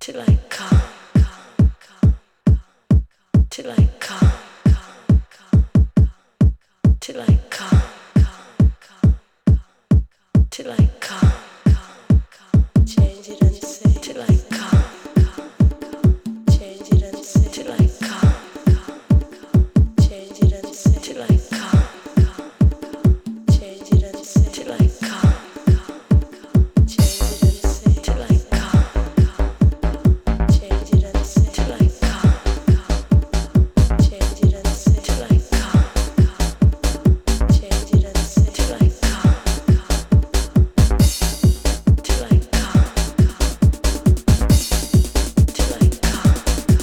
till I come, till I come, till I come, till I come, change it and say till I come, change it and say till I come, change it and say till I come, change it and say till I come, change it and say till I come, change it and say till I come, change it and say till I come, change it and say till I come, till I come, till I come,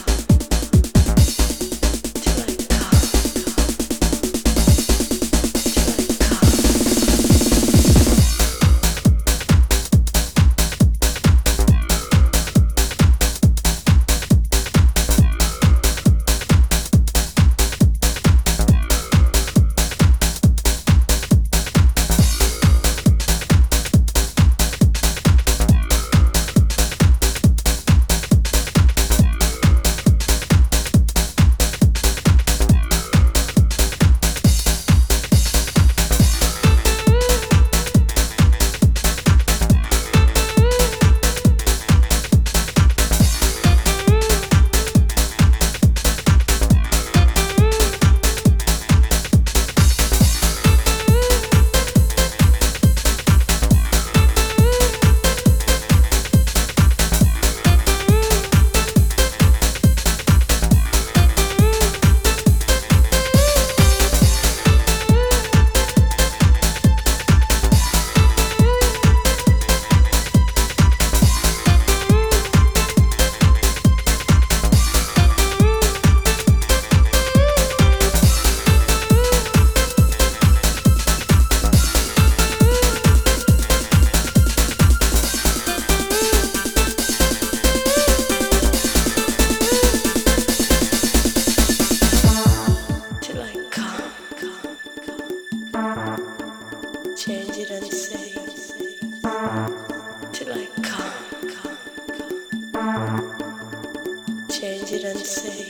till I come, change it and say till I come, change it and say